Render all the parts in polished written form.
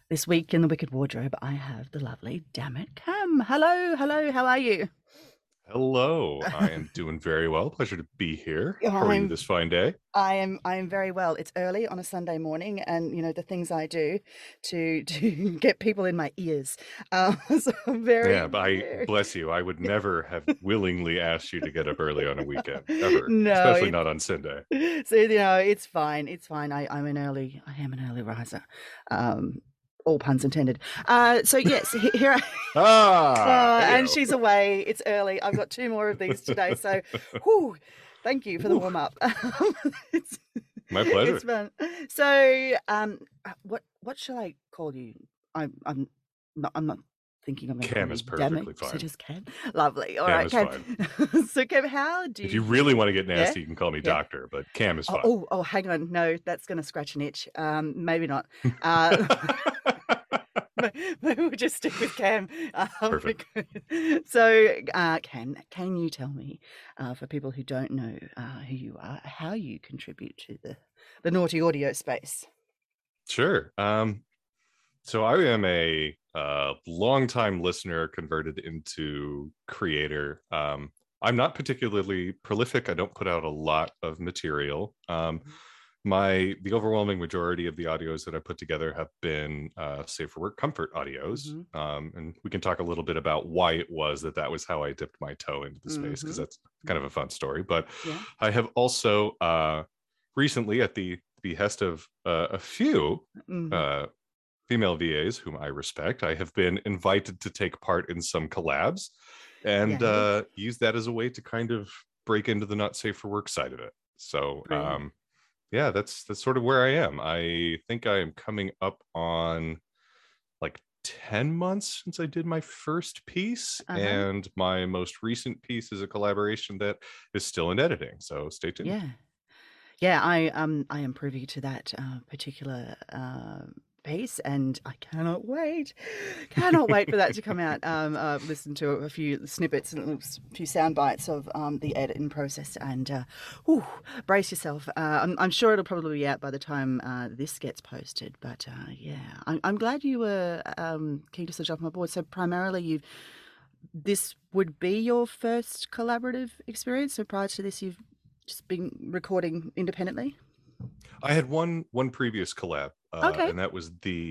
This week in the Wicked Wardrobe, I have the lovely Dammit Cam. Hello, hello, how are you? Hello, I am doing very well. Pleasure to be here. How are you I'm this fine day? I am very well. It's early on a Sunday morning, and the things I do to get people in my ears. So I'm very, Yeah, but I very bless you. I would never have willingly asked you to get up early on a weekend, ever, no, especially not on Sunday. it's fine. It's fine. I am an early riser. Um, all puns intended. So yes, here I Hey, and she's away. It's early. I've got two more of these today. So, whew, thank you for the warm up. it's My it's pleasure. fun. So, what shall I call you? I'm not thinking I'm going to call Cam you is Dammit. perfectly So fine. just Cam. Lovely. All Cam right, is Cam. fine. So Cam, how do If you really you? want to get Yeah, nasty, you can call me yeah. doctor, but Cam is Oh, fine. oh, oh, hang on. No, that's going to scratch an itch. Maybe not. Uh, Maybe we'll just stick with Cam. Perfect. Can you tell me, for people who don't know who you are, how you contribute to the naughty audio space? Sure. So I am a longtime listener converted into creator. I'm not particularly prolific. I don't put out a lot of material. The overwhelming majority of the audios that I put together have been safe for work comfort audios, Mm-hmm. and we can talk a little bit about why it was that was how I dipped my toe into the space because Mm-hmm. that's kind of a fun story. But Yeah. I have also recently, at the behest of a few Mm-hmm. uh, female VAs whom I respect, I have been invited to take part in some collabs and Yay. use that as a way to kind of break into the not safe for work side of it. So Brilliant. yeah, that's sort of where I am. I think I am coming up on like 10 months since I did my first piece, Uh-huh. and my most recent piece is a collaboration that is still in editing. So stay tuned. Yeah. Yeah, I am privy to that particular piece, and I cannot wait for that to come out. I've listened to a few snippets and a few sound bites of the editing process, and whew, brace yourself. I'm sure it'll probably be out by the time this gets posted. But yeah, I'm glad you were keen to sort of jump on board. So primarily, this would be your first collaborative experience. So prior to this, you've just been recording independently. I had one previous collab, Okay. and that was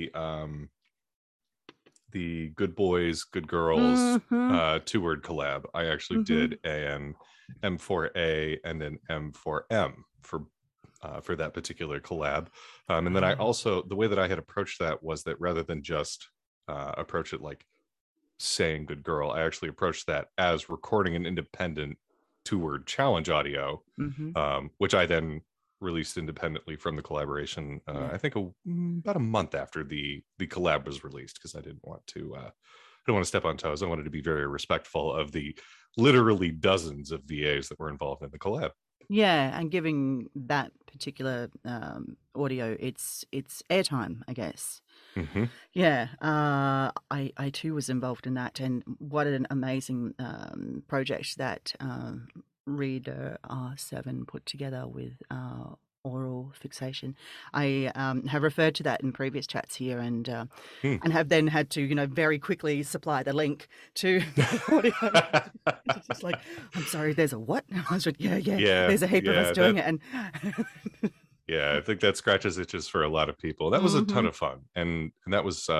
the Good Boys, Good Girls Mm-hmm. two-word collab. I actually Mm-hmm. did an M4A and an M4M for that particular collab. And then I Oh. also, the way that I had approached that was that rather than just approach it like saying good girl, I actually approached that as recording an independent two-word challenge audio, Mm-hmm. which I then released independently from the collaboration. Yeah. I think about a month after the collab was released, because I didn't want to I don't want to step on toes. I wanted to be very respectful of the literally dozens of VAs that were involved in the collab. Yeah, and giving that particular audio its airtime, I guess. Mm-hmm. Yeah, I too was involved in that, and what an amazing project that Reader R7 put together with oral fixation. I have referred to that in previous chats here, Hmm. and have then had to very quickly supply the link to the audio. It's just like, I'm sorry, there's a what? I was like, yeah, yeah, Yeah, there's a heap of us yeah, doing that it, and yeah, I think that scratches itches for a lot of people. That was a ton hmm of fun, and that was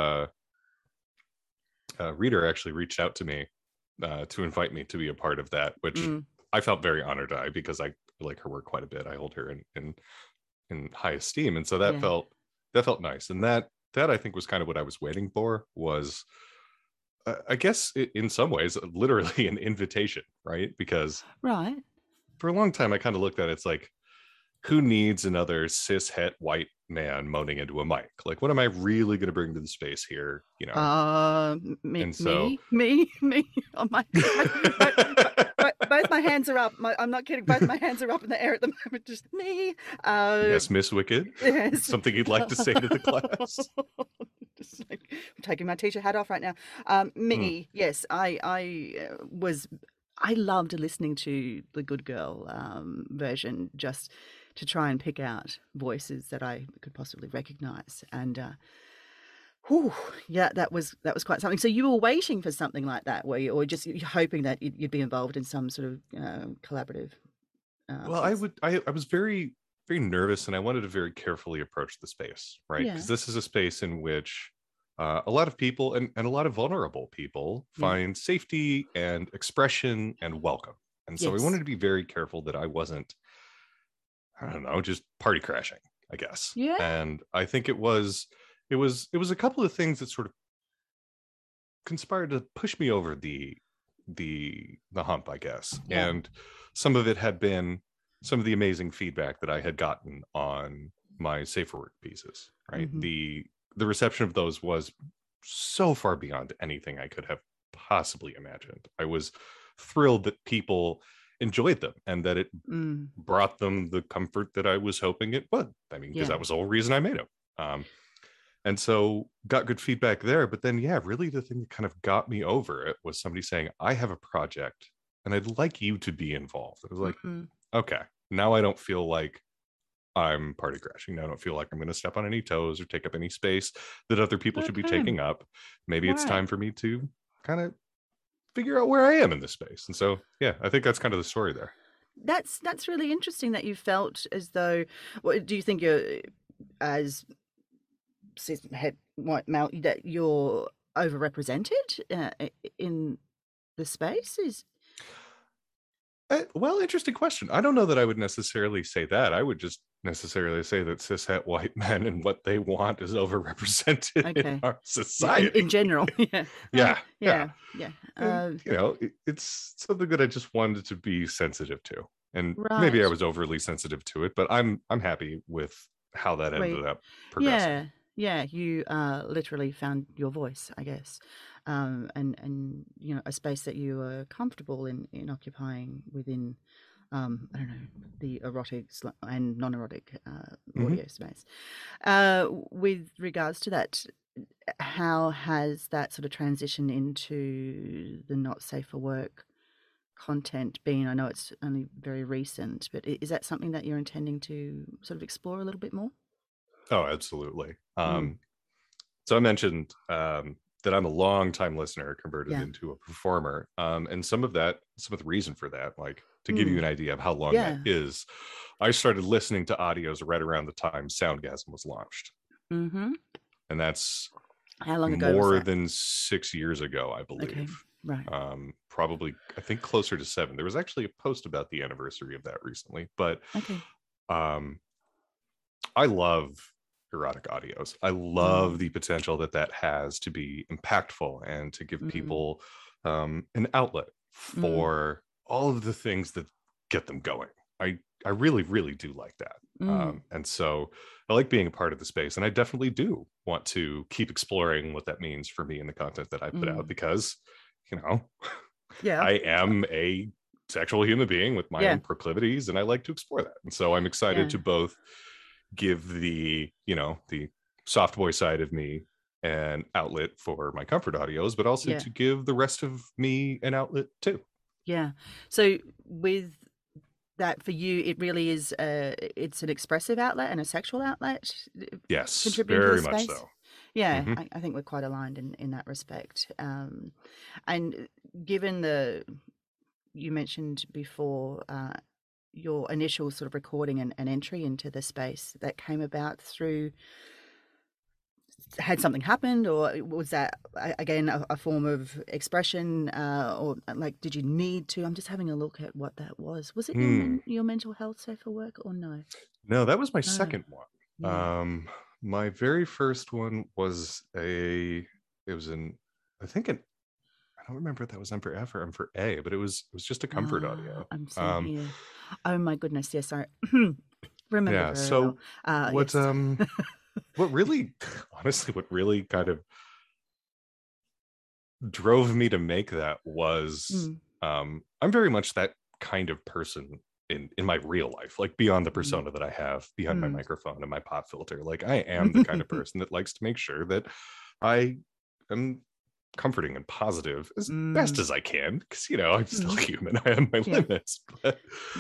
Reader actually reached out to me to invite me to be a part of that, which mm, I felt very honored by because I like her work quite a bit. I hold her in high esteem, and so yeah, that felt nice, and that I think was kind of what I was waiting for, was I guess in some ways literally an invitation, right? Because right. for a long time I kind of looked at it, it's like, who needs another cis het white man moaning into a mic? Like, what am I really going to bring to the space here? Me, And so me, me, me. On my both, both, both my hands are up. I'm not kidding. Both my hands are up in the air at the moment. Just me. Uh, yes, Miss Wicked, yes. something you'd like to say to the class? Just like, I'm taking my teacher hat off right now. Hmm. Me. Yes, I loved listening to the Good Girl version, just to try and pick out voices that I could possibly recognize. And Whew, yeah, that was quite something. So you were waiting for something like that, were you, or just you're hoping that you'd be involved in some sort of collaborative Well, piece? I was very very nervous, and I wanted to very carefully approach the space, right? Yeah, Because this is a space in which a lot of people and a lot of vulnerable people yeah, find safety and expression and welcome. And so I yes, wanted to be very careful that I wasn't, I don't know, just party crashing, I guess. yeah. And I think it was a couple of things that sort of conspired to push me over the hump, I guess. Yeah. And some of it had been some of the amazing feedback that I had gotten on my safer work pieces, right? Hmm. The reception of those was so far beyond anything I could have possibly imagined. I was thrilled that people enjoyed them and that it Mm, brought them the comfort that I was hoping it would. I mean, because yeah. that was the whole reason I made them. And so got good feedback there. But then, yeah, really the thing that kind of got me over it was somebody saying, I have a project and I'd like you to be involved. I was like, Mm, okay, now I don't feel like I'm party crashing. Now I don't feel like I'm going to step on any toes or take up any space that other people should be okay. taking up. Maybe it's Right. time for me to kind of figure out where I am in this space. And so, yeah, I think that's kind of the story there. That's really interesting that you felt as though. What do you think you're as head white male that you're overrepresented in the space? Is Well, interesting question. I don't know that I would necessarily say that. I would just necessarily say that cishet white men and what they want is overrepresented in okay. our Yeah, society. in general, yeah. Yeah, yeah. Yeah, yeah. And, it's something that I just wanted to be sensitive to. And maybe I Right. was overly sensitive to it, but I'm happy with how that Wait. ended up progressing. Yeah, yeah. You literally found your voice, I guess, and a space that you were comfortable in occupying within. I don't know, the erotic and non-erotic Hmm. audio space. With regards to that, how has that sort of transition into the not safe for work content been? I know it's only very recent, but is that something that you're intending to sort of explore a little bit more? Oh, absolutely. Mm, So I mentioned that I'm a long time listener converted yeah. into a performer. And some of the reason for that, like to give you Mm, an idea of how long that yeah. is, I started listening to audios right around the time Soundgasm was launched. Mm-hmm. And that's How long ago was more that? than 6 years ago, I Okay. believe. Right. Probably, I think closer to 7. There was actually a post about the anniversary of that recently, but Okay. um, I love erotic audios. I love Mm, the potential that that has to be impactful and to give mm, people an outlet mm, for all of the things that get them going. I really really do like that, mm. and so I like being a part of the space, and I definitely do want to keep exploring what that means for me and the content that I put out Mm. because you know Yeah. I am a sexual human being with my Yeah. own proclivities, and I like to explore that. And so I'm excited Yeah. to both give the soft boy side of me an outlet for my comfort audios, but also Yeah. to give the rest of me an outlet too. Yeah. So with that for you, it really is it's an expressive outlet and a sexual outlet Yes, contributing to the very much space. so. Yeah, Hmm. I think we're quite aligned in that respect. And given the you mentioned before your initial sort of recording and entry into the space that came about through had something happened, or was that again a form of expression, or like did you need to? I'm just having a look at what that was. Was it your Hmm. your mental health safer work or no? No, that was my No. second one. Yeah. My very first one was it was an, I think an, I don't remember if that was M for F or M for A, but it was just a comfort Ah, audio. I'm seeing Um, here. Oh my goodness, yes, I remember yeah. very well. So what Yes. what really honestly what really kind of drove me to make that was Mm, I'm very much that kind of person in my real life, like beyond the mm, persona that I have behind my mm. microphone and my pop filter. Like I am the kind of person that likes to make sure that I am comforting and positive as best Mm, as I can because I'm still mm, human. I have my yeah. limits, but Mm.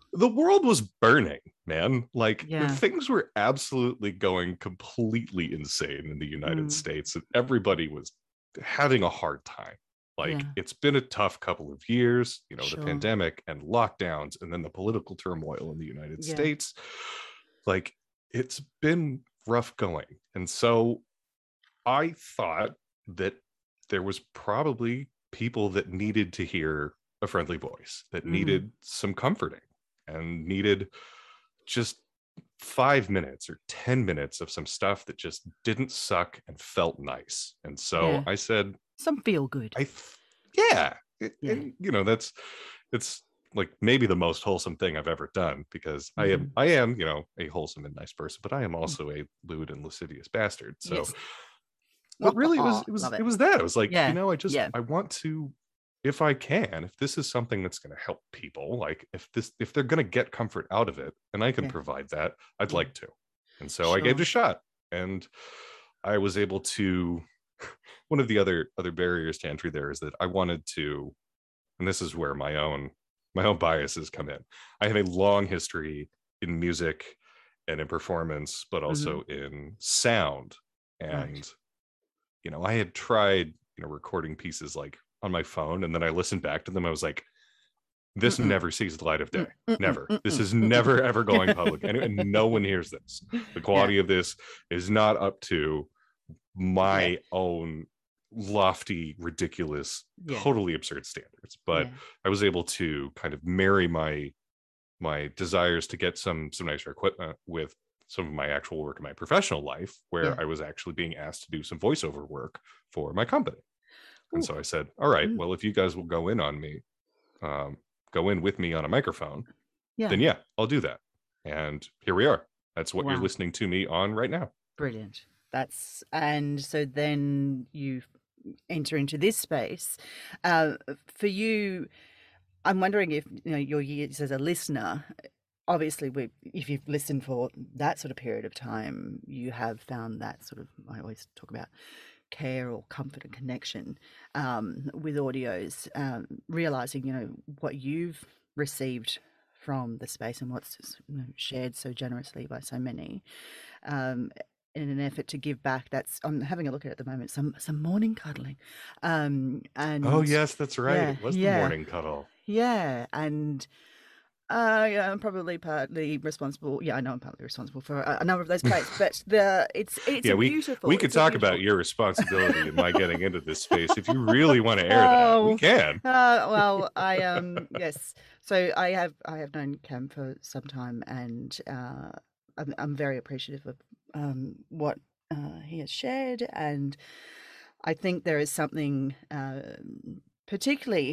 the world was burning, man. Like Yeah. things were absolutely going completely insane in the United Mm. States, and everybody was having a hard time. Like Yeah. it's been a tough couple of years, the Sure. pandemic and lockdowns, and then the political turmoil in the United Yeah. States. Like it's been rough going. And so I thought that there was probably people that needed to hear a friendly voice, that Mm. needed some comforting and needed just 5 minutes or 10 minutes of some stuff that just didn't suck and felt nice. And so Yeah. I said, Some feel good. yeah, Yeah. that's it's like maybe the most wholesome thing I've ever done, because Mhm. I am, a wholesome and nice person, but I am Mm. also a lewd and lascivious bastard. So Yes. but really Love it it. was that. It was like, Yeah. Yeah. I want to, if I can, if this is something that's going to help people, like if they're going to get comfort out of it and I can Yeah. provide that, I'd Yeah. like to. And so I gave it Sure. a shot, and I was able to. One of the other barriers to entry there is that I wanted to, and this is where my own biases come in. I have a long history in music and in performance, but Mhm. also in sound. Right. And I had tried, recording pieces like on my phone, and then I listened back to them. I was like, this Mm-mm. never sees the light of day. Mm-mm. Never. This Mm-mm. is Mm-mm. never ever going public. And no one hears this. The Yeah. quality of this is not up to Yeah. my own lofty, ridiculous, Yeah. totally absurd standards. But Yeah. I was able to kind of marry my desires to get some nicer equipment with some of my actual work in my professional life, Yeah. where I was actually being asked to do some voiceover work for my company. And Ooh. so I said, all right, Mm. well, if you guys will go in on me, um, go in with me on a microphone, Yeah. then yeah, I'll do that. And here we are. That's what you're Wow. listening to me on right now. Brilliant. And so then you enter into this space. Uh, for you, I'm wondering if your years as a listener. Obviously, if you've listened for that sort of period of time, you have found that sort of, I always talk about care or comfort and connection with audios, realizing, what you've received from the space and what's shared so generously by so many, um, in an effort to give back. I'm having a look at it at the moment, some morning cuddling, Oh, and yes, that's right. yeah, It was the yeah, morning cuddle. yeah, and yeah, I'm probably partly responsible. Yeah, I know I'm partly responsible for a number of those plates, but it's Yeah, a we beautiful, could it's a talk beautiful. about your responsibility in my getting into this space. If you really want to air that, we Oh, can. well, I yes. So I have known Cam for some time, and I'm very appreciative of what he has shared, and I think there is something particularly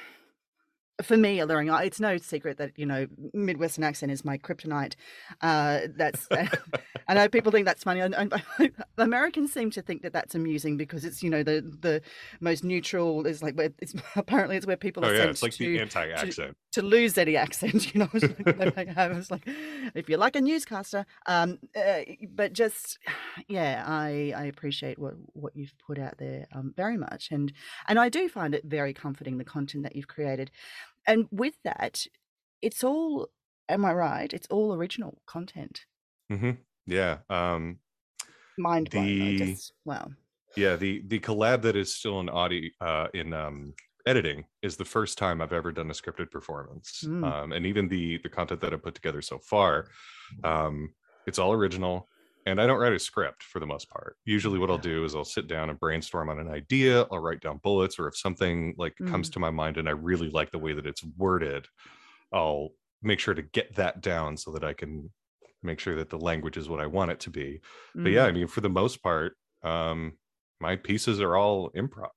for me alluring. It's no secret that Midwestern accent is my kryptonite. That's I know people think that's funny, and Americans seem to think that that's amusing because it's the most neutral. Is like where it's apparently it's where people Oh are yeah, sent it's like the to anti-accent. to lose any accent. It's like if you're like a newscaster, but just yeah, I appreciate what you've put out there very much, and I do find it very comforting, the content that you've created. And with that, it's all, am I right? It's all original content. Hmm. Yeah. Mind blown. I The just, wow. the collab that is still in audio in editing is the first time I've ever done a scripted performance. Mm, And even the content that I've put together so far, um, it's all original. And I don't write a script for the most part. Usually, what I'll wow. do is I'll sit down and brainstorm on an idea. I'll write down bullets, or if something like comes Mm, to my mind and I really like the way that it's worded, I'll make sure to get that down so that I can make sure that the language is what I want it to be. But yeah, mm. I mean, for the most part, my pieces are all improv.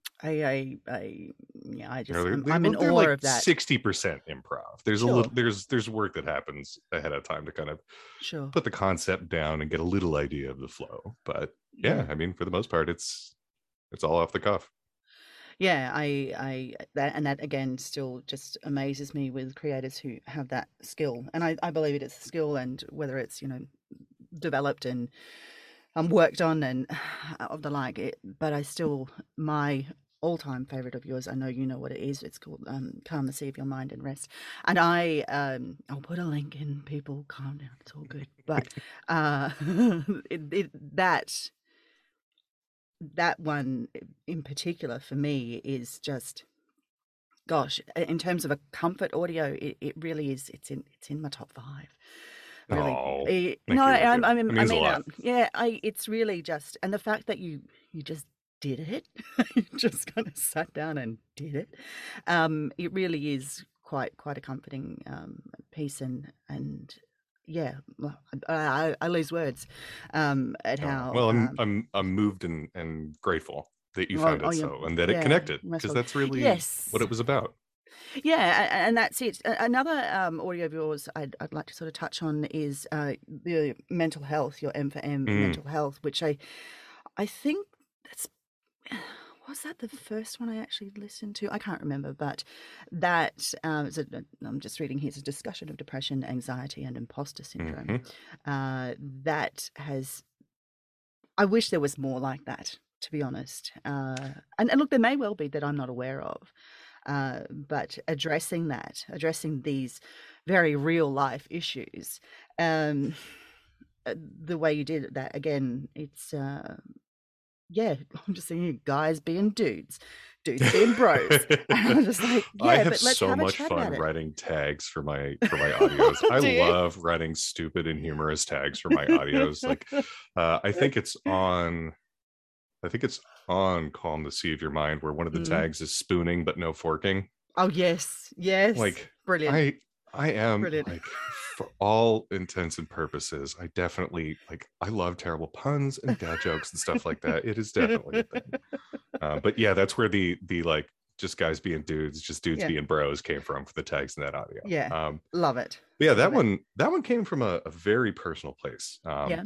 Yeah, I'm in They're awe like of that. 60% improv. There's a Sure, little there's work that happens ahead of time to kind of sure. put the concept down and get a little idea of the flow. But yeah, Yeah. I mean, for the most part, it's all off the cuff. Yeah, that again still just amazes me with creators who have that skill. And I believe it is a skill, and whether it's, developed and worked on and of the like. But I still, my all-time favorite of yours. I know you know what it is. It's called Calm the Sea of Your Mind and Rest. And I'll put a link in. People, calm down. It's all good. But that one in particular for me is just, gosh, in terms of a comfort audio, it really is. It's in my top 5. Really, Oh, thank no, you, thank you. I That means a mean, lot. yeah, it's really just, and the fact that you just did it, you just kind of sat down and did it. It really is quite a comforting piece, and yeah, well, I lose words at Oh, how well, I'm moved and grateful that you oh, found oh it yeah, so, and that it yeah, connected, because restful. that's really what Yes. it was about. Yeah, and that's it. Another audio of yours I'd like to sort of touch on is the mental health, your M for M Mm, mental health, which I think that's, was that the first one I actually listened to? I can't remember, but that I'm just reading here. It's a discussion of depression, anxiety, and imposter syndrome. mhm. That has. I wish there was more like that, to be honest. And look, there may well be that I'm not aware of. But addressing these very real life issues, um, the way you did that, again, it's, yeah, I'm just saying, guys being dudes, dudes being bros. And I was just like, I yeah, have but let's so have a much chat fun about it. writing tags for my audios. I Do you? love writing stupid and humorous tags for my audios. Like, I think it's on. I think it's on Calm the Sea of Your Mind, where one of the Mm. tags is spooning but no forking. Oh, yes, yes. Like, Brilliant, I am brilliant. like, for all intents and purposes, I definitely, like, I love terrible puns and dad jokes and stuff like that. It is definitely a thing. But yeah, that's where the like, just guys being dudes, just dudes Yeah, being bros came from for the tags in that audio. yeah. Love it. But yeah, Love it. that one came from a very personal place. Yeah,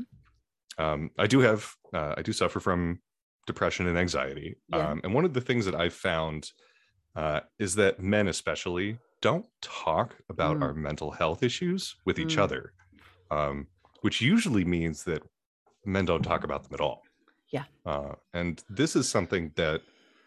I do suffer from depression and anxiety. yeah. And one of the things that I've found is that men especially don't talk about our Mm, mental health issues with each mm. other, um, which usually means that men don't talk about them at all. Yeah. And this is something that,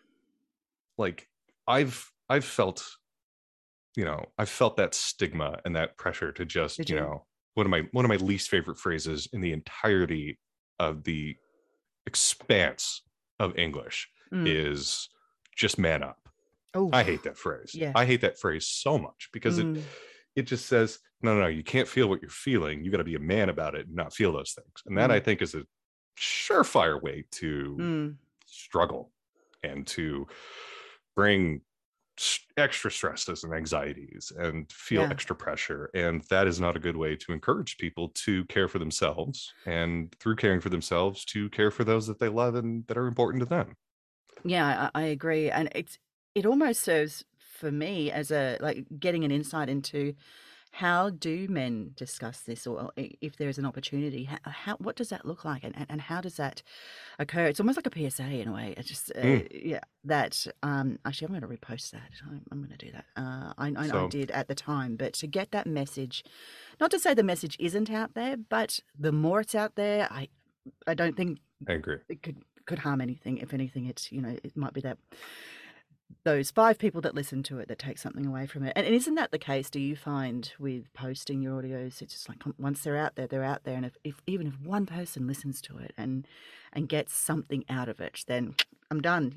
like, I've felt, I've felt that stigma and that pressure to just, Did you? one of my least favorite phrases in the entirety of the expanse of English Mm. is just man up. Oh, I hate that phrase. yeah. I hate that phrase so much because Mm, it just says, no, you can't feel what you're feeling. You got to be a man about it and not feel those things. And that, I mm, think, is a surefire way to mm. struggle and to bring extra stresses and anxieties and feel Yeah. extra pressure. And that is not a good way to encourage people to care for themselves, and through caring for themselves, to care for those that they love and that are important to them. Yeah, I agree. And it almost serves for me as a, like, getting an insight into how do men discuss this, or if there is an opportunity, how what does that look like, and how does that occur? It's almost like a PSA in a way. It's just Mm. yeah, that actually I'm going to repost that. I'm going to do that. I So did at the time, but to get that message, not to say the message isn't out there, but the more it's out there, I don't think I agree. it could harm anything. If anything, it's, it might be that those 5 people that listen to it that take something away from it. And isn't that the case? Do you find with posting your audios, it's just like, once they're out there, they're out there, and if even if one person listens to it and gets something out of it, then I'm done.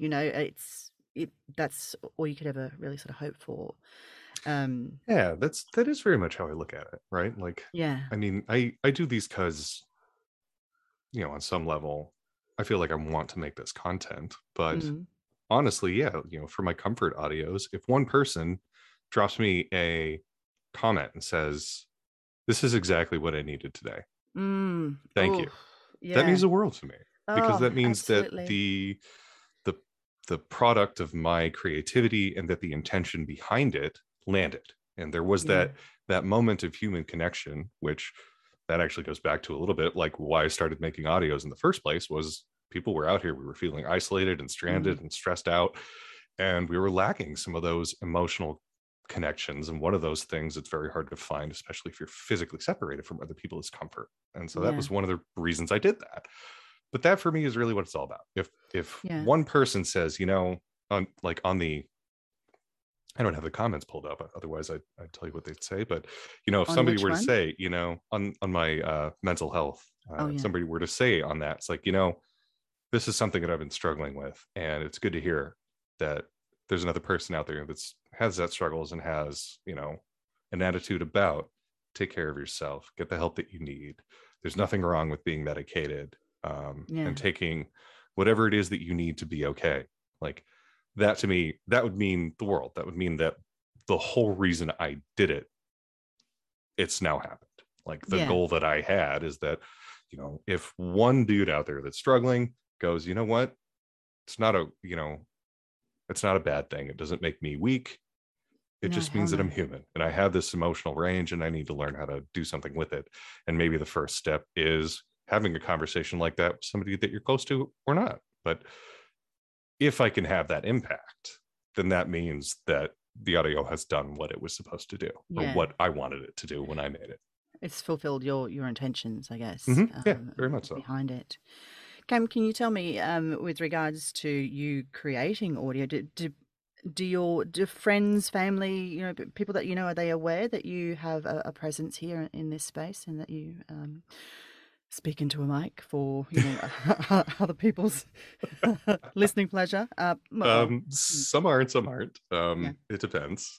That's all you could ever really sort of hope for. Yeah, that is very much how I look at it, right? Like, Yeah. I mean, I do these because, on some level, I feel like I want to make this content, but Mm, honestly, yeah, for my comfort audios, if one person drops me a comment and says, "This is exactly what I needed today. mm. Thank Oh, you." That yeah. means the world to me, because Oh, that means that absolutely. the the product of my creativity and that the intention behind it landed. And there was Yeah. that moment of human connection, which that actually goes back to a little bit like why I started making audios in the first place. Was people were out here, we were feeling isolated and Mm, stranded and stressed out, and we were lacking some of those emotional connections. And one of those things that's very hard to find, especially if you're physically separated from other people, is comfort. And so that yeah. was one of the reasons I did that. But that for me is really what it's all about. If Yeah. one person says, on the, I don't have the comments pulled up. Otherwise, I'd tell you what they'd say. But if On somebody which were to one? say, on my mental health, Oh, yeah. somebody were to say on that, it's like, this is something that I've been struggling with, and it's good to hear that there's another person out there that's has that struggles and has, an attitude about take care of yourself, get the help that you need. There's nothing wrong with being medicated, Yeah. and taking whatever it is that you need to be okay. Like that to me, that would mean the world. That would mean that the whole reason I did it, it's now happened. Like the Yeah. goal that I had is that, if one dude out there that's struggling goes, you know what, it's not a, it's not a bad thing. It doesn't make me weak. It No, just hell means that no. I'm human and I have this emotional range and I need to learn how to do something with it. And maybe the first step is having a conversation like that with somebody that you're close to or not. But if I can have that impact, then that means that the audio has done what it was supposed to do, or Yeah. what I wanted it to do when I made it. It's fulfilled your intentions, I guess, Yeah, very much so. behind it. Cam, can you tell me, with regards to you creating audio, do friends, family, people that are they aware that you have a presence here in this space and that you speak into a mic for other people's listening pleasure? Well, Some are and some aren't. yeah. It depends.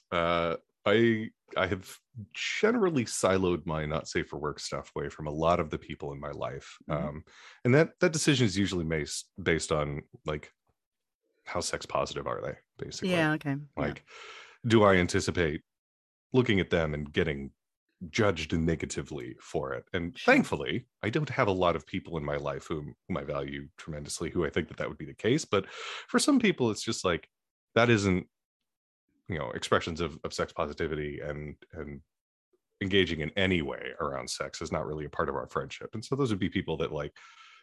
I have generally siloed my not safe for work stuff away from a lot of the people in my life. Hmm. And that decision is usually based on like how sex positive are they, basically. Yeah. Okay. Yeah. Like, do I anticipate looking at them and getting judged negatively for it? And Sure. thankfully, I don't have a lot of people in my life whom I value tremendously who I think that would be the case. But for some people, it's just like that isn't, expressions of sex positivity and engaging in any way around sex is not really a part of our friendship. And so those would be people that, like,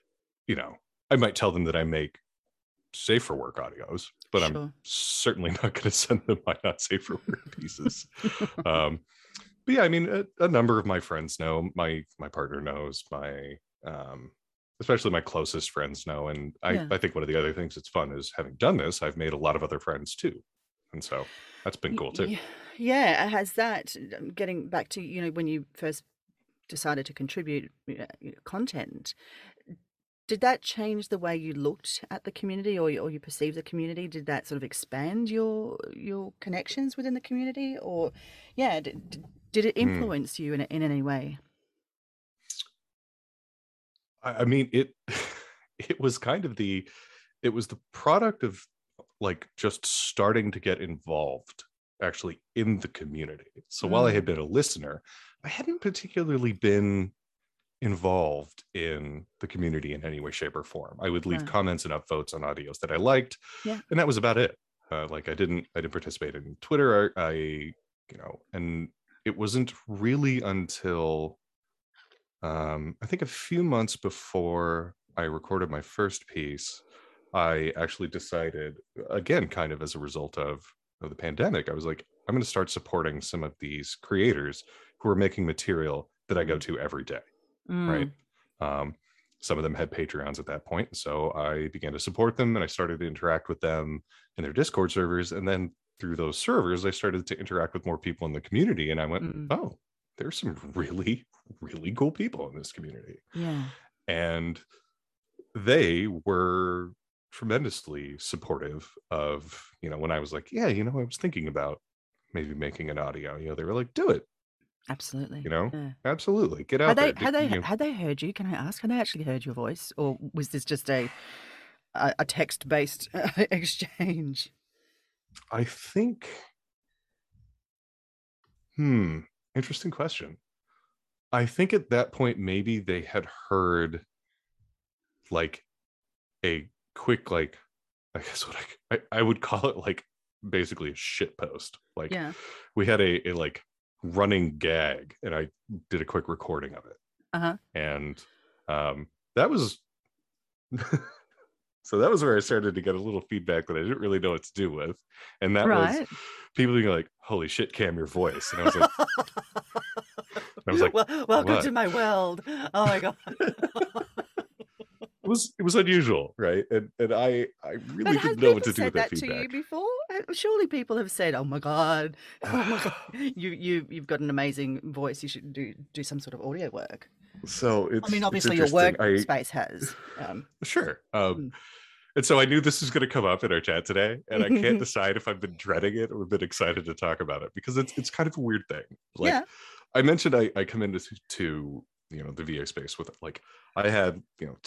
I might tell them that I make safe for work audios, but I'm Sure. certainly not going to send them my not safe for work pieces. But yeah, I mean, a number of my friends know, my partner knows, my especially my closest friends know. And Yeah. I think one of the other things that's fun is, having done this, I've made a lot of other friends too. And so that's been cool too. Yeah. Has that, getting back to, when you first decided to contribute content, did that change the way you looked at the community, or you perceived the community? Did that sort of expand your connections within the community, or yeah, did it Hmm. influence you in any way? I mean, it it was kind of it was the product of like just starting to get involved actually in the community. So while I had Mm, been a listener, I hadn't particularly been involved in the community in any way, shape, or form. I would leave right. comments and upvotes on audios that I liked, Yeah. and that was about it. Like I didn't participate in Twitter. And it wasn't really until I think a few months before I recorded my first piece, I actually decided, again, kind of as a result of the pandemic, I was like, I'm going to start supporting some of these creators who are making material that I go Mm, to every day, right? mm, Um, some of them had Patreons at that point, so I began to support them, and I started to interact with them in their Discord servers, and then through those servers, I started to interact with more people in the community, and I went, mm. oh, there's some really, really cool people in this community. Yeah. And they were tremendously supportive of, when I was like, yeah, I was thinking about maybe making an audio, they were like, do it, Absolutely. you know, Yeah. absolutely, get out there. Had they heard you? Can I ask? Had they actually heard your voice, or was this just a text based exchange? I think, interesting question. I think at that point, maybe they had heard like a quick, like, I guess what I would call it, like, basically a shit post. Like, Yeah. we had a like running gag, and I did a quick recording of it, Uh huh. and that was so that was where I started to get a little feedback that I didn't really know what to do with, and that was Right. people being like, "Holy shit, Cam, your voice!" And I was like, Well, welcome "What?" to my world. Oh my god. was unusual, right? And I But really has didn't know what people to do with said that that to you feedback. before? Surely people have said, "Oh my god, oh my god, you've got an amazing voice. You should do some sort of audio work." So I mean, it's obviously your interesting. I workspace has. Sure. Mm. And so I knew this was going to come up in our chat today, and I can't decide if I've been dreading it or been excited to talk about it because it's kind of a weird thing. Like Yeah. I mentioned, I come into the VA space with like I had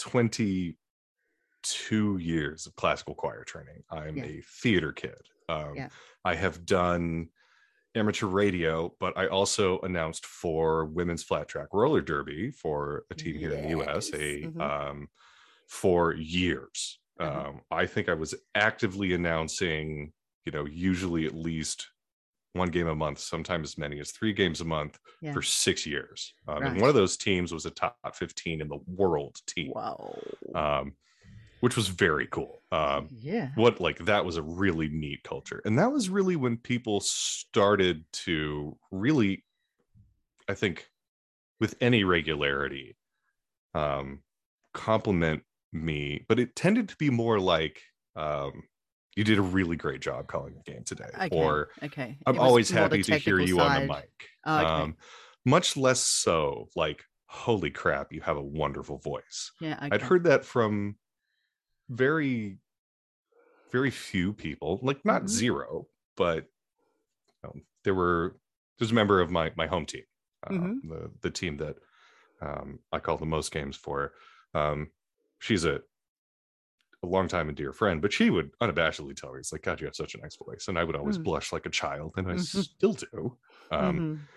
22 years of classical choir training. I'm Yeah. a theater kid. Yeah. I have done amateur radio, but I also announced for women's flat track roller derby for a team here in the US Yes. for years. Uh-huh. I think I was actively announcing, usually at least one game a month, sometimes as many as 3 games a month Yeah. for 6 years. And Right. one of those teams was a top 15 in the world team, Wow. which was very cool. Yeah. That was a really neat culture. And that was really when people started to really, I think, with any regularity, compliment me, but it tended to be more like, you did a really great job calling the game today. Okay. Or Okay. I'm It was always more the happy to hear technical you on the side. mic. Oh, okay. Much less so like, holy crap, you have a wonderful voice. Yeah. I'd Okay. heard that from very, very few people, like not zero, but there's a member of my home team, the team that I call the most games for. She's a long time and dear friend, but she would unabashedly tell me, it's like, God, you have such a nice voice. And I would always blush like a child, and I still do. And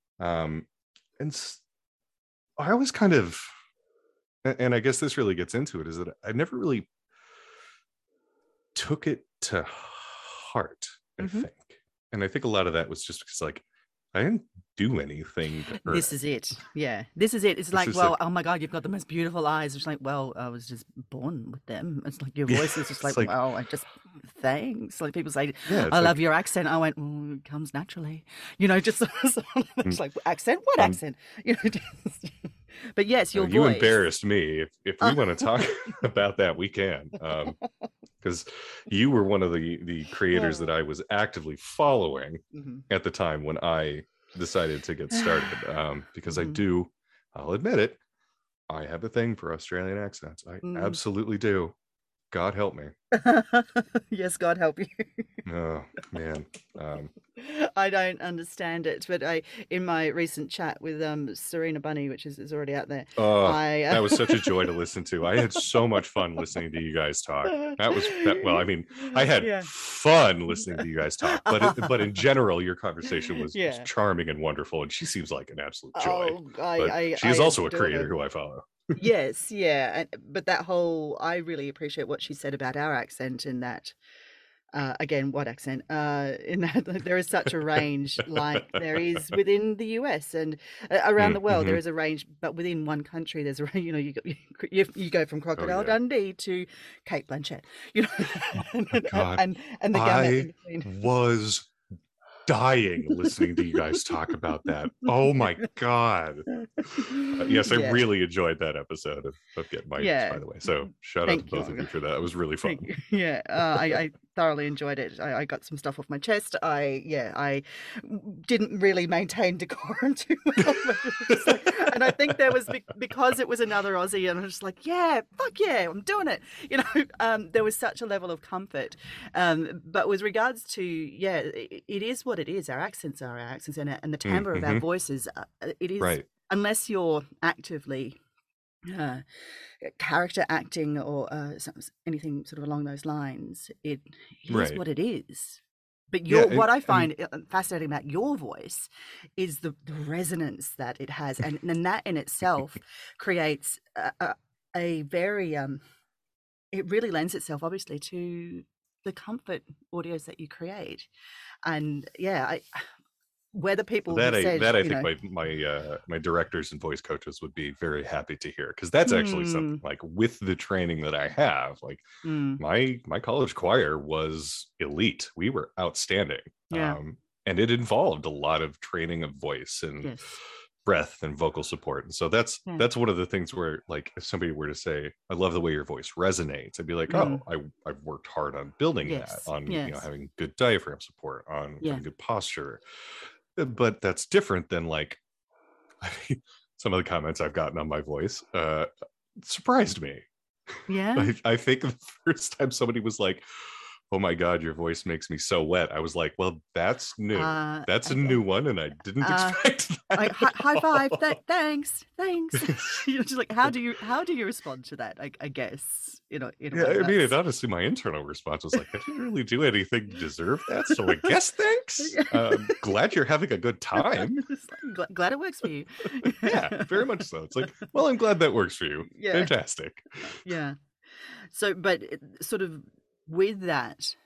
I always kind of, and I guess this really gets into it, is that I never really took it to heart, I think. And I think a lot of that was just because, like, I didn't do anything to earn This is it. Yeah. This is it. It's like, well, oh my God, you've got the most beautiful eyes. It's like, well, I was just born with them. It's like your voice is just like, well, thanks. Like people say, I love your accent. I went, it comes naturally. Just it's like, accent? What accent? But yes, your voice. You embarrassed me. If we want to talk about that, we can. Because you were one of the creators that I was actively following at the time when I decided to get started. Because I'll admit it, I have a thing for Australian accents. I absolutely do. God help me. Yes, God help you. Oh, man. I don't understand it, but in my recent chat with Serena Bunny, which is already out there. That was such a joy to listen to. I had so much fun listening to you guys talk. Well, I mean, I had fun listening to you guys talk, but in general, your conversation was charming and wonderful, and she seems like an absolute joy. She is also a creator who I follow. Yes, yeah, but I really appreciate what she said about our accent, and that. Again, what accent? In that there is such a range, like there is within the US and around the world. There is a range, but within one country, there's a you go from Crocodile Dundee to Kate Blanchett, and the gamut in between. Was dying listening to you guys talk about that. Oh my God. Yes, I really enjoyed that episode of Get Mic'd, by the way. So shout out to both of you for that. It was really fun. Yeah, I thoroughly enjoyed it. I got some stuff off my chest. I didn't really maintain decorum too well. And I think there was, because it was another Aussie, and I was just like, yeah, fuck yeah, I'm doing it. There was such a level of comfort. But with regards to, it is what it is. Our accents are our accents, and the timbre of our voices, it is, right. Unless you're actively character acting or anything sort of along those lines, it is what it is. But what I find fascinating about your voice is the resonance that it has, and that in itself creates a very it really lends itself obviously to the comfort audios that you create. And whether people I think my directors and voice coaches would be very happy to hear, because that's actually something, like, with the training that I have, like my college choir was elite. We were outstanding. And it involved a lot of training of voice and breath and vocal support. And so Yeah. that's one of the things where, like, if somebody were to say, I love the way your voice resonates, I'd be like, oh, Mm. I've worked hard on building that, Yes. on, you know, Yes. having good diaphragm support, on Yeah. having good posture. But that's different than, like, some of the comments I've gotten on my voice surprised me. Yeah. I think the first time somebody was like, oh my God, your voice makes me so wet, I was like, well, that's new. That's a Okay. new one, and I didn't expect Like that at high five. all. Thanks. You're just like, how do you respond to that? I guess in a Yeah, way I mean, and that's honestly, my internal response was like, I didn't really do anything to deserve that, so I guess thanks. yeah. Glad you're having a good time. Just like, glad it works for you. Yeah, very much so. It's like, well, I'm glad that works for you. Yeah. Fantastic. Yeah. So, but sort of with that,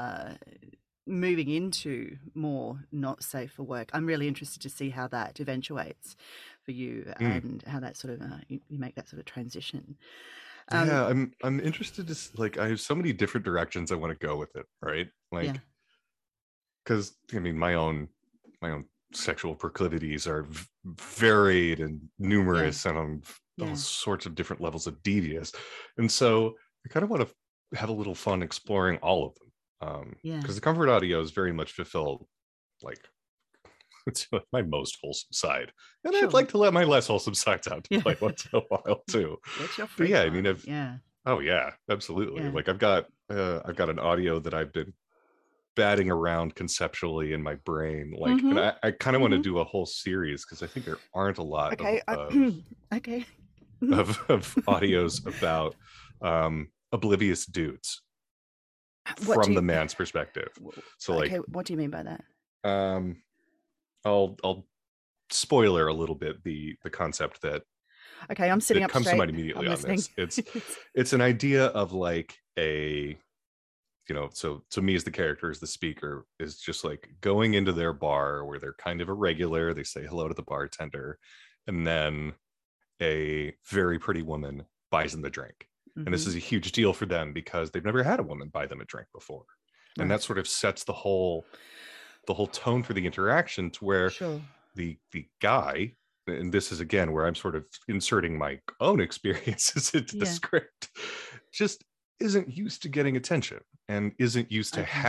moving into more not safe for work, I'm really interested to see how that eventuates for you Mm. and how that sort of you make that sort of transition. Yeah, I'm interested to like, I have so many different directions I want to go with it, right? Yeah. Like, because I mean, my own sexual proclivities are varied and Yeah. numerous, and on all Yeah. sorts of different levels of devious, and so I kind of want to have a little fun exploring all of them. Yeah. Because the comfort audio is very much fulfill, like, it's my most wholesome side, and I'd Sure. like to let my less wholesome sides out to Yeah. play once in a while too. Get your But freak yeah, I mean, on. Yeah. oh yeah, absolutely. Yeah. Like, I've got an audio that I've been batting around conceptually in my brain, like, and Mm-hmm. I kind of want to Mm-hmm. do a whole series, because I think there aren't a lot Okay. of Okay. of audios about oblivious dudes What do from the you? man's perspective. So, Okay. like, What do you mean by that? um I'll spoiler a little bit the concept Okay, I'm sitting that up comes to straight. mind I'm immediately on listening. this. It's an idea of, like, a, you know, so me as the character, as the speaker, is just like going into their bar where they're kind of a regular, they say hello to the bartender, and then a very pretty woman buys them the drink. And this Mm-hmm. is a huge deal for them because they've never had a woman buy them a drink before, and Right. that sort of sets the whole tone for the interaction, to where Sure. the guy, and this is again where I'm sort of inserting my own experiences into the Yeah. script, just isn't used to getting attention, and isn't used to Okay.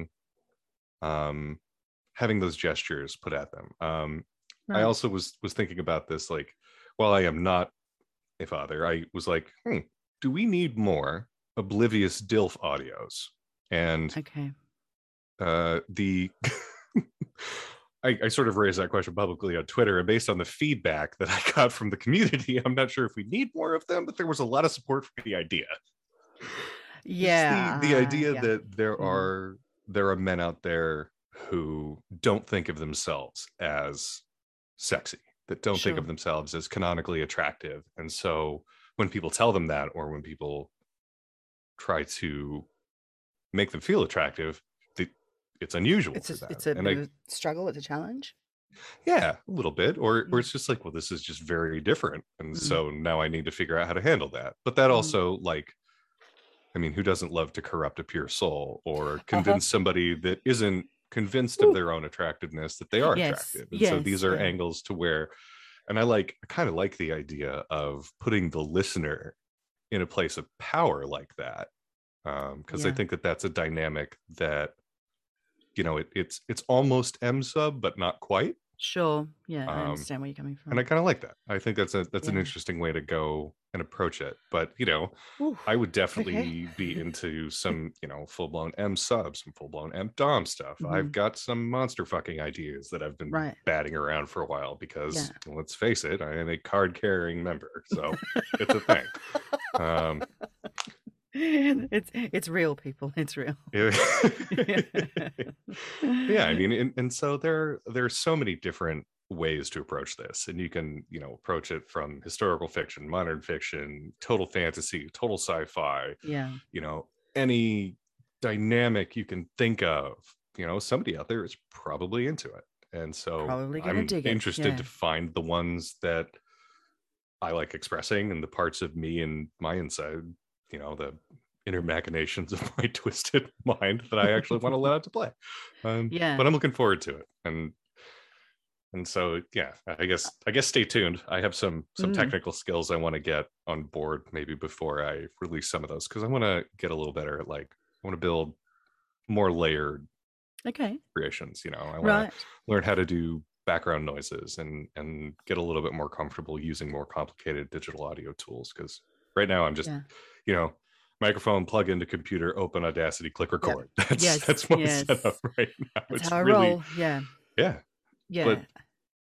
um having those gestures put at them. I Right. also was thinking about this, like, while I am not a father, I was like, do we need more oblivious DILF audios? And Okay. the I sort of raised that question publicly on Twitter, and based on the feedback that I got from the community, I'm not sure if we need more of them, but there was a lot of support for the idea. Just the Yeah. idea Yeah. that Mm-hmm. there are men out there who don't think of themselves as sexy, that don't think Sure. of themselves as canonically attractive, and so when people tell them that, or when people try to make them feel attractive, it's unusual for them. It's a And bit of a struggle. It's a challenge. yeah, a little bit, or Yeah. it's just like, well, this is just very different, and Mm. so now I need to figure out how to handle that. But that Mm. also, like, I mean, who doesn't love to corrupt a pure soul, or Uh-huh. convince somebody that isn't convinced of Woo. their own attractiveness that they are Yes. attractive? And so Yes. these are Yeah. angles to where, and I kind of like the idea of putting the listener in a place of power like that, because I Yeah. think that that's a dynamic that, you know, it's almost M sub, but not quite. Sure. Yeah. I Um, understand where you're coming and I from. kind of like that. I think that's an Yeah. interesting way to go and approach it. But, you know, Ooh. I would Okay. definitely be into some, you know, full blown M sub, some full blown M dom stuff. Mm-hmm. I've got some monster fucking ideas that I've been Right. batting around for a while, Yeah. because, let's face it, I am a card carrying member, so it's a thing. It's real, people. It's real. Yeah, I Yeah. mean, and so there's so many different ways to approach this, and you can, you know, approach it from historical fiction, modern fiction, total fantasy, total sci-fi, Yeah. you know, any dynamic you can think of. You know, somebody out there is probably into it, and so Probably gonna I'm dig it. interested Yeah. to find the ones that I like expressing, and the parts of me and my inside, you know, the inner machinations of my twisted mind that I actually want to let out to play. Yeah. But I'm looking forward to it. And And so, yeah, I guess stay tuned. I have some technical skills I want to get on board maybe before I release some of those, because I want to get a little better at, like, I want to build more layered Okay. creations. I want Right. to learn how to do background noises and get a little bit more comfortable using more complicated digital audio tools, because right now I'm just, Yeah. microphone, plug into computer, open Audacity, click Yep. record. That's Yes. my Yes. setup right now. That's It's how I really, roll. Yeah. yeah, Yeah. but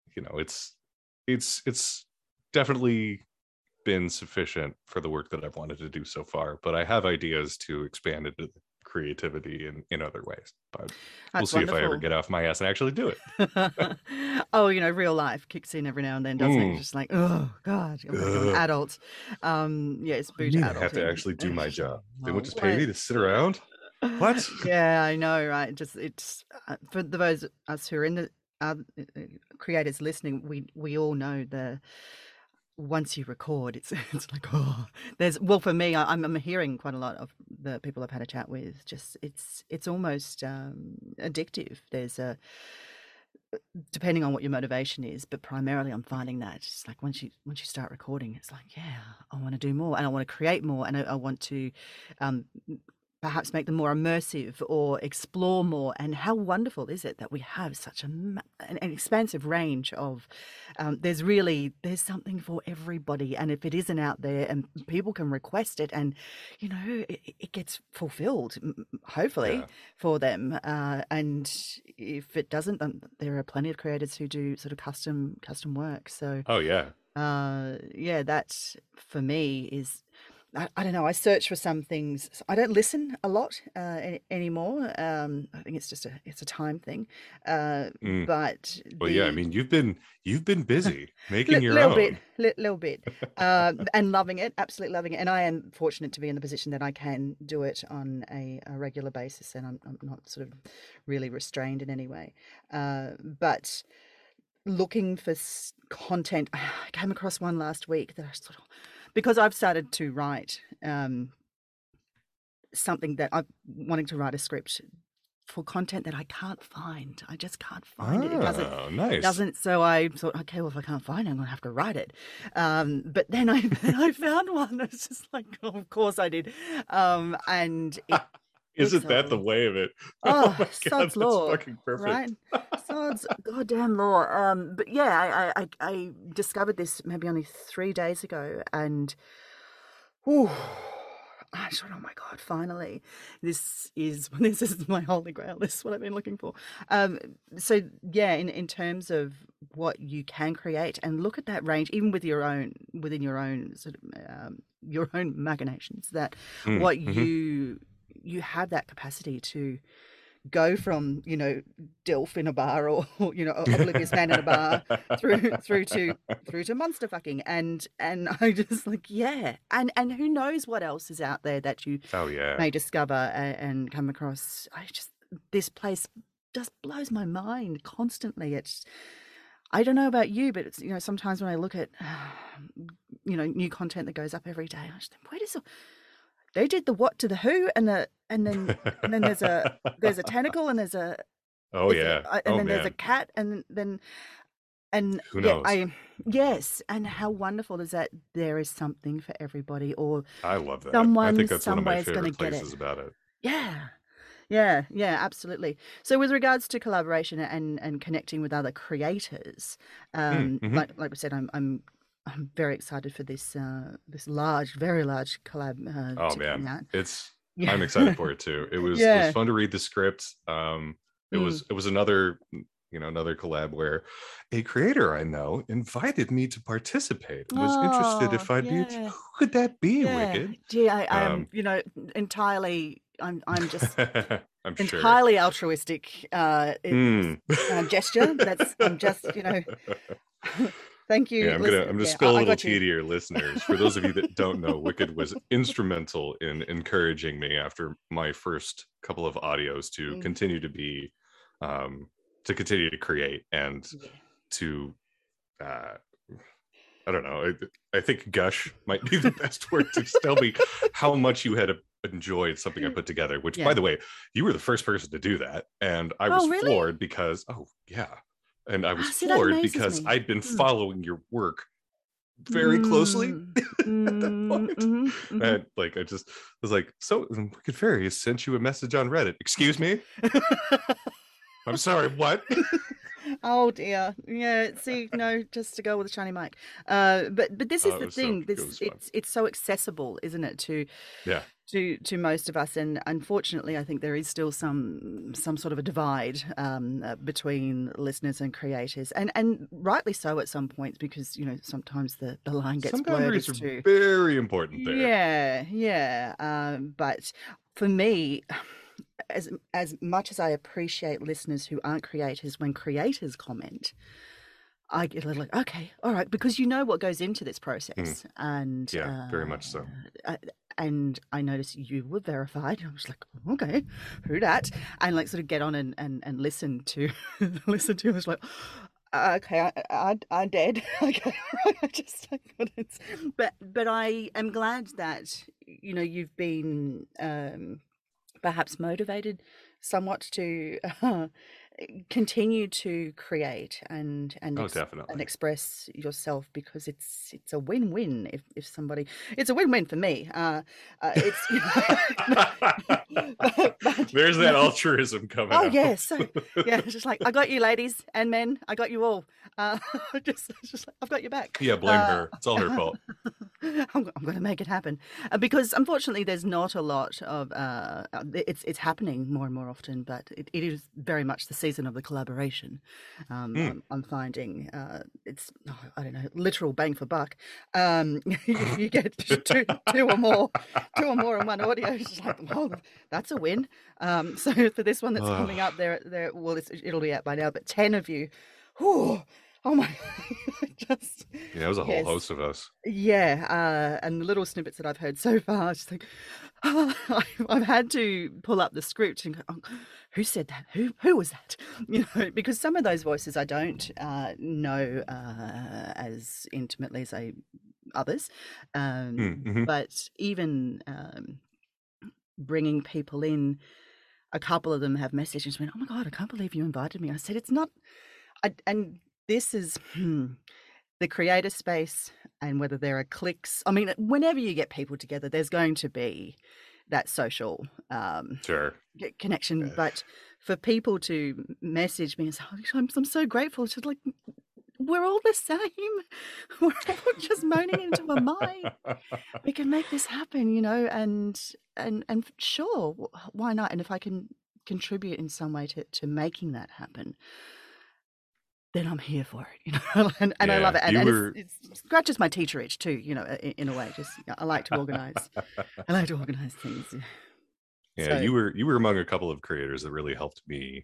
it's definitely been sufficient for the work that I've wanted to do so far, but I have ideas to expand into creativity in other ways. But we'll That's see if I ever wonderful. get off my ass and actually do it. Oh, real life kicks in every now and then, doesn't it? You're just like, oh God, I'm back to an Ugh. adult. Yes, What do you boot mean I have to adulting. actually do my job? They won't Oh, just pay me to sit around? What? Yeah, I know, right? Just it's for those of us who are in the creators listening, we all know once you record, it's it's like, oh, for me, I'm hearing quite a lot of the people I've had a chat with. Just it's almost addictive. There's a depending on what your motivation is, but primarily I'm finding that it's like once you start recording, it's like, yeah, I want to do more and I want to create more and I want to um, perhaps make them more immersive or explore more. And how wonderful is it that we have such an expansive range of there's something for everybody, and if it isn't out there and people can request it and it gets fulfilled, hopefully, Yeah. for them, and if it doesn't, then there are plenty of creators who do sort of custom work. So Oh yeah. yeah, that for me is I don't know. I search for some things. I don't listen a lot anymore. I think it's a time thing. Mm. But Well, yeah. I mean, you've been busy making your little bit, own. little bit, and loving it, absolutely loving it. And I am fortunate to be in the position that I can do it on a regular basis, and I'm not sort of really restrained in any way. But looking for content, I came across one last week that I sort of, because I've started to write something that I'm wanting to write a script for content that I can't find. I just can't find it. It Oh, nice. doesn't. So I thought, okay, well, if I can't find it, I'm gonna have to write it. But then I found one. It's just like, oh, of course I did. And it Isn't that the way of it? Oh, my God, sod's that's law, fucking perfect. right? Sod's goddamn law. But yeah, I discovered this maybe only 3 days ago, and whew, I thought, oh my God, finally, this is my holy grail. This is what I've been looking for. So yeah, in terms of what you can create, and look at that range, even with within your own sort of your own machinations, that what you have that capacity to go from Dilf in a bar, or oblivious man in a bar, through to monster fucking, and I just like, yeah, and who knows what else is out there that you Oh yeah. may discover and come across. This place just blows my mind constantly. I don't know about you, but it's sometimes when I look at new content that goes up every day, I just think, where does they did the what to the who, and then there's a tentacle, and there's a Oh yeah. and Oh then there's a man. cat, and then and Who yeah, knows? yes, and how wonderful is that there is something for everybody, or I love that. I someone think that's one of my somewhere's going to favorite get it. places about it. Yeah. Yeah, absolutely. So with regards to collaboration and connecting with other creators, Mm-hmm. like we said, I'm very excited for this very large collab Oh to come man, out. I'm Yeah. excited for it too. It was Yeah. fun to read the script. It Mm. was another another collab where a creator I know invited me to participate. Was interested Oh, if I'd be. yeah. Who could that be? Yeah. Wicked. Gee, I am, Um, entirely, I'm just I'm sure. entirely altruistic gesture. I'm just, thank you. Yeah, I'm Listen, gonna yeah, spill a I little got you. tea to your listeners. For those of you that don't know, Wicked was instrumental in encouraging me after my first couple of audios to continue to be, to continue to create and to, I don't know. I think gush might be the best word to tell me how much you had enjoyed something I put together. Which, by the way, you were the first person to do that, and I was Oh, really? floored because, oh yeah, And I was See, that floored amazes because me. I'd been following your work very closely Mm, at that point. And like, I just was like, so Wicked Fairy has sent you a message on Reddit. Excuse me? I'm sorry, what? Oh dear. Yeah, see, no, just to go with the shiny mic. But this is It the was thing. it was fun. It's so accessible, isn't it, Yeah. to most of us, and unfortunately I think there is still some sort of a divide between listeners and creators, and rightly so at some points, because sometimes the line gets Some blurred boundaries as are to very important there. yeah. But for me, as much as I appreciate listeners who aren't creators, when creators comment, I get a little like, okay, all right, because you know what goes into this process, and Yeah, very much so. and I noticed you were verified. I was like, okay, who dat? And like sort of get on and listen to listen to. I was like, okay, I did. Okay, I just I couldn't. But I am glad that you've been perhaps motivated somewhat to continue to create Oh, and definitely. express yourself, because it's a win-win. If somebody, it's a win-win for me. It's but, There's that altruism coming oh out. yeah, so yeah, it's just like, I got you, ladies and men, I got you all. Just like, I've got your back. Yeah, blame her. It's all her fault. I'm going to make it happen, because unfortunately there's not a lot of it's happening more and more often, but it is very much the season of the collaboration. I'm finding it's, I don't know, literal bang for buck. If you get two or more in one audio, it's just like, well, that's a win. So for this one that's coming up, well, it'll be out by now, but 10 of you. Whew, oh my, just Yeah, it was a whole yes. host of us. Yeah, and the little snippets that I've heard so far, just like, I've had to pull up the script and go, oh, who said that? Who was that? Because some of those voices I don't know as intimately as others, Mm-hmm. but even bringing people in, a couple of them have messaged and went, "Oh my God, I can't believe you invited me." I said, "It's not," and this is the creator space, and whether there are clicks. I mean, whenever you get people together, there's going to be that social Sure. connection. But for people to message me and say, oh, I'm so grateful, to like, we're all the same. We're all just moaning into a mic. We can make this happen, and sure, why not? And if I can contribute in some way to making that happen, then I'm here for it, and I love it. And it scratches my teacher itch too, in a way. Just, I like to organize. I like to organize things. Yeah, So, you were among a couple of creators that really helped me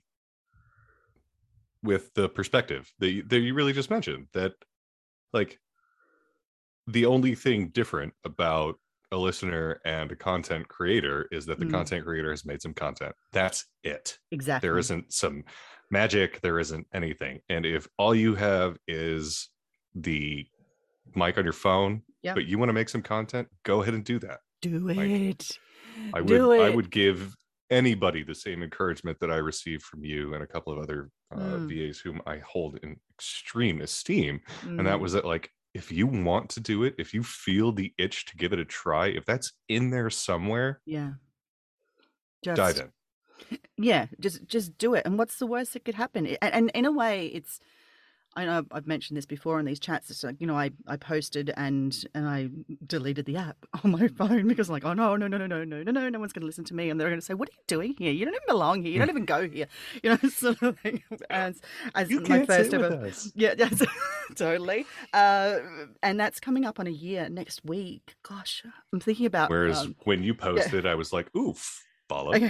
with the perspective that you really just mentioned, that like the only thing different about a listener and a content creator is that the content creator has made some content. That's it. exactly. There isn't some magic, there isn't anything. And if all you have is the mic on your phone, but you want to make some content, go ahead and do that. Do it. I would give anybody the same encouragement that I received from you and a couple of other VAs whom I hold in extreme esteem. And that was that, like, if you want to do it, if you feel the itch to give it a try, if that's in there somewhere, dive in. Yeah, just do it. And what's the worst that could happen? And in a way, I know I've mentioned this before in these chats. It's like, I posted and I deleted the app on my phone because, like, oh no one's going to listen to me, and they're going to say, "What are you doing here? You don't even belong here. You don't even go here." Sort of thing. As you my first ever, with us. Yeah, totally. And that's coming up on a year next week. Gosh, I'm thinking about. Whereas when you posted, I was like, "Oof, follow." Okay.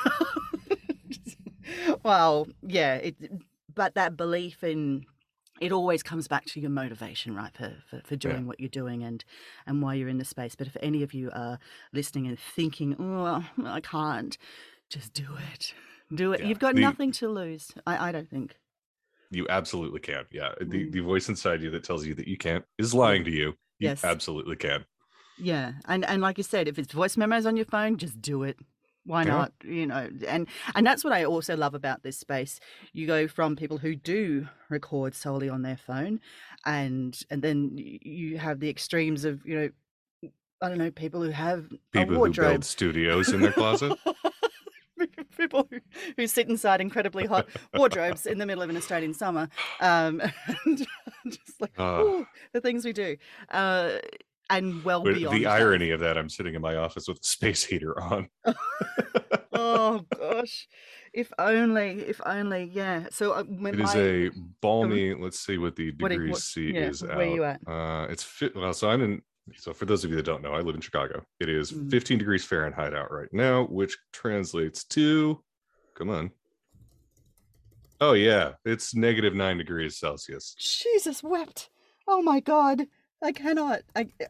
Well, yeah, but that belief in. It always comes back to your motivation, right, for doing what you're doing and why you're in the space. But if any of you are listening and thinking, oh, I can't, just do it. Do it. Yeah. You've got nothing to lose, I don't think. You absolutely can. Yeah. The voice inside you that tells you that you can't is lying to you. You absolutely can. Yeah. And like you said, if it's voice memos on your phone, just do it. Why Yeah. not? And that's what I also love about this space. You go from people who do record solely on their phone, and then you have the extremes of, I don't know, people who have a People who build wardrobe. studios in their closet. People who sit inside incredibly hot wardrobes in the middle of an Australian summer, and just like, Uh, ooh, the things we do, and well but the beyond that. irony of that, I'm sitting in my office with a space heater on. Oh gosh, if only, yeah. So when It is my a balmy. Let's see what the degrees what, C yeah, is where are out. you at? It's fit. Well, so I'm in. So for those of you that don't know, I live in Chicago. It is Mm. 15 degrees Fahrenheit out right now, which translates to, come on. Oh yeah, it's -9 degrees Celsius. Jesus wept. Oh my God, I cannot.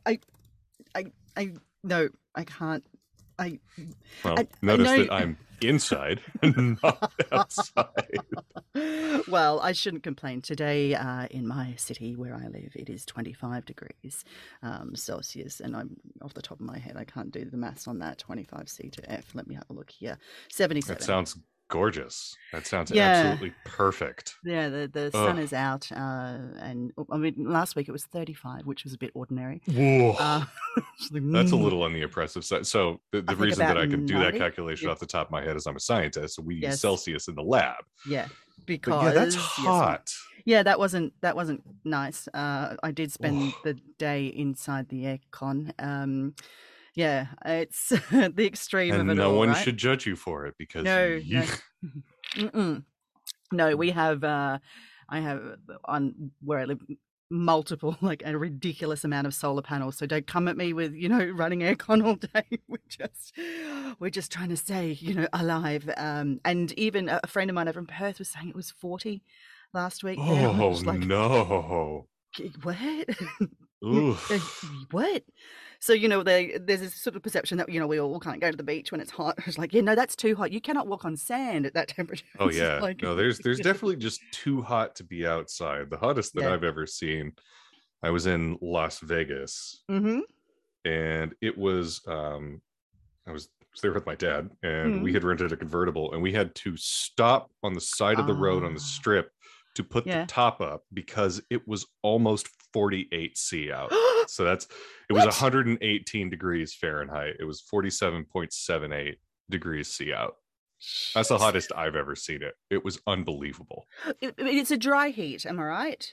I no, I can't. Well, I notice know. that I'm inside, not outside. Well, I shouldn't complain. Today, in my city where I live, it is 25 degrees Celsius, and I'm off the top of my head, I can't do the maths on that. 25 C to F. Let me have a look here. 77. That sounds gorgeous. That sounds Yeah. absolutely perfect. Yeah, the sun is out, and I mean, last week it was 35, which was a bit ordinary. Whoa. That's a Mm. little on the oppressive side. So the think reason that about I can do that 90. calculation Yeah. off the top of my head is I'm a scientist, so we use Yes. Celsius in the lab. Yeah, But because yeah, that's yes, hot. yeah, that wasn't nice. I did spend the day inside the aircon. Yeah, it's the extreme And of it no all, one right? should judge you for it because No. Mm-mm. No, we have I have on where I live multiple, like a ridiculous amount of solar panels. So don't come at me with, running aircon all day. We're just trying to stay, alive. And even a friend of mine over in Perth was saying it was 40 last week there. I Oh was like, no. what? Oof. What? So, there's this sort of perception that, we all can't go to the beach when it's hot. It's like, no, that's too hot. You cannot walk on sand at that temperature. Oh It's just yeah. like, No, there's definitely just too hot to be outside. The hottest that Yeah. I've ever seen. I was in Las Vegas Mm-hmm. and it was I was there with my dad and we Mhm. had rented a convertible and we had to stop on the side of the road on the Ah. strip to put Yeah. the top up because it was almost 48 C out. So it was What? 118 degrees Fahrenheit. It was 47.78 degrees C out. That's the hottest I've ever seen it. It was unbelievable. It's a dry heat, am I right?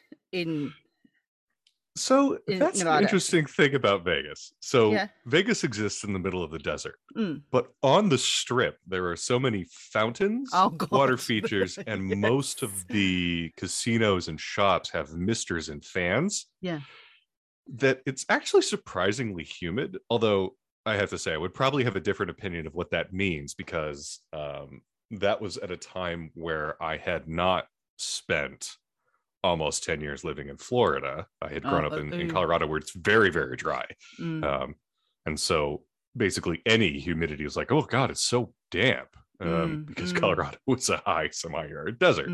So In that's the Nevada. interesting thing about Vegas. So Yeah. Vegas exists in the middle of the desert, Mm. but on the strip there are so many fountains, Oh, God. water features, and Yes. most of the casinos and shops have misters and fans Yeah. that it's actually surprisingly humid. Although I have to say I would probably have a different opinion of what that means because that was at a time where I had not spent almost 10 years living in Florida. I had grown up in Colorado where it's very, very dry. Mm. And so basically any humidity is like, oh God, it's so damp because Colorado is a high semi-arid desert.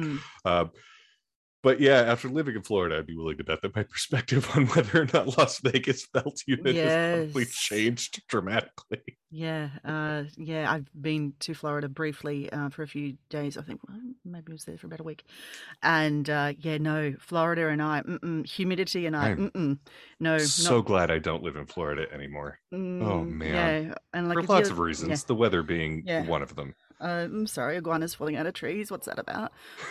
But yeah, after living in Florida, I'd be willing to bet that my perspective on whether or not Las Vegas felt humid has probably Yes. changed dramatically. Yeah. I've been to Florida briefly for a few days. I think maybe I was there for about a week. And no, Florida and I, humidity and I'm no. So glad I don't live in Florida anymore. Oh man. Yeah, and like for if lots you're- of reasons, yeah. the weather being Yeah. one of them. I'm sorry, iguanas falling out of trees. What's that about?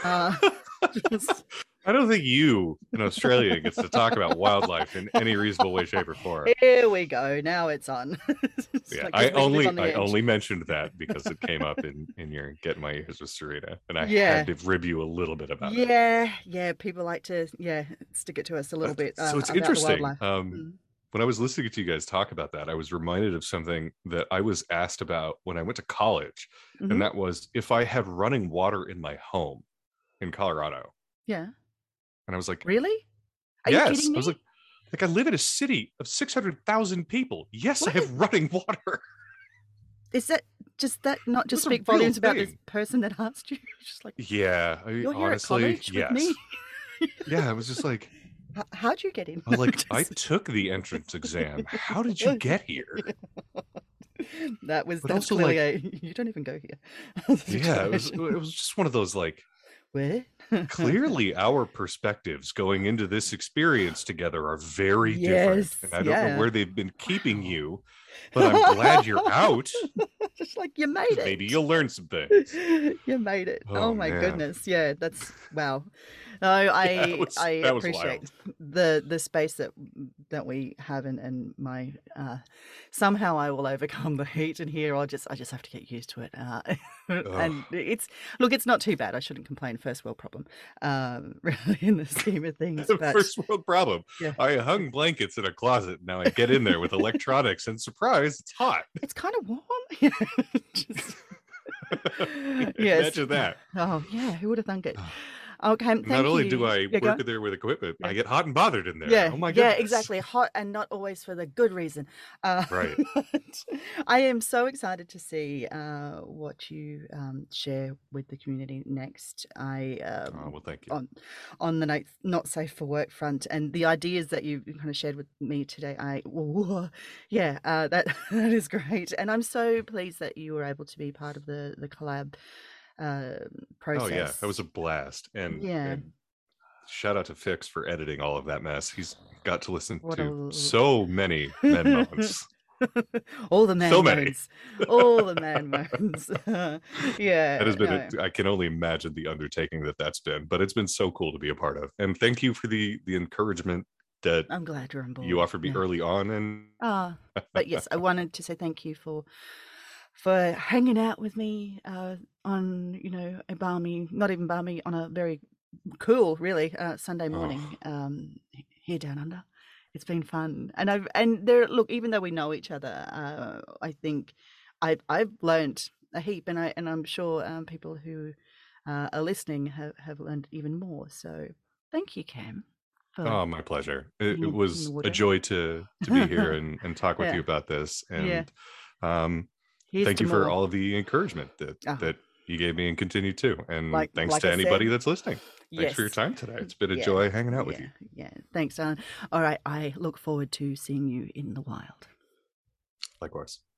Just- I don't think you in Australia gets to talk about wildlife in any reasonable way, shape, or form. Here we go. Now it's on. It's Yeah, like I just live only on the edge. mentioned that because it came up in your Get My Ears with Serena, and I Yeah. had to rib you a little bit about it. Yeah. People like to stick it to us a little bit. So it's about the interesting. wildlife. When I was listening to you guys talk about that, I was reminded of something that I was asked about when I went to college, Mhm. and that was if I had running water in my home in Colorado. Yeah. And I was like, Really? Are yes. you kidding me? I was like I live in a city of 600,000 people. Yes, I have running water. Is that not just That's a speak real volumes about this thing. person that asked you? Just like, Yeah, you're here honestly, at college yes. with me? Yeah, I was just like, How'd you get in? I was like, I Just- took the entrance exam. How did you get here? That was But that's also, clearly like, a you don't even go here yeah, it situation. was just one of those, like, Where? clearly our perspectives going into this experience together are very different, and Yes, I don't know yeah. where they've been keeping Wow. you, but I'm glad you're out Just like you made because maybe it. you'll learn some things. You made it. Oh Oh my man, goodness. Yeah, that's wow. No, yeah, I that was appreciate wild. the space that we have and my somehow I will overcome the heat in here. I just have to get used to it. Oh, And it's look, it's not too bad. I shouldn't complain. First world problem. Really in the scheme of things, but first world problem. yeah. I hung blankets in a closet. Now I get in there with electronics, and surprise, it's hot. It's kind of warm. Yeah. Just yes. Imagine that. Oh, yeah, who would have thunk it? Okay, Not thank only do you. I Yeah, go work on. there with equipment, Yeah. I get hot and bothered in there. Yeah, Oh my yeah, goodness. exactly. Hot and not always for the good reason. Right. But I am so excited to see what you share with the community next. I Oh, well, thank you. on the not safe for work front and the ideas that you kind of shared with me today. Yeah, that that is great, and I'm so pleased that you were able to be part of the collab Oh yeah, that was process. a blast. Yeah, And shout out to Fix for editing all of that mess. He's got to listen what to a so many men moans. all the So man many. moans, all the man moans. That Yeah, has been no, I can only imagine the undertaking that's been, but it's been so cool to be a part of. And thank you for the encouragement that I'm glad you're on you board. offered me Yeah. early on. And But yes, I wanted to say thank you for hanging out with me on a balmy, not even balmy, on a very cool, really, Sunday oh, morning here down under. It's been fun, and there. Look, even though we know each other, I think I've learned a heap, and I'm sure people who are listening have learned even more. So, thank you, Cam, for oh, my pleasure. It in the was a wardrobe. joy to be here and talk with you Yeah, about this. yeah. And um, Here's thank to you for more. all of the encouragement Oh, that you gave me and continue to. And thanks like to I anybody said, that's listening. Thanks for your yes. time today. It's been a Yeah, joy hanging out with yeah, you. yeah. Thanks, darling. All right, I look forward to seeing you in the wild. Likewise.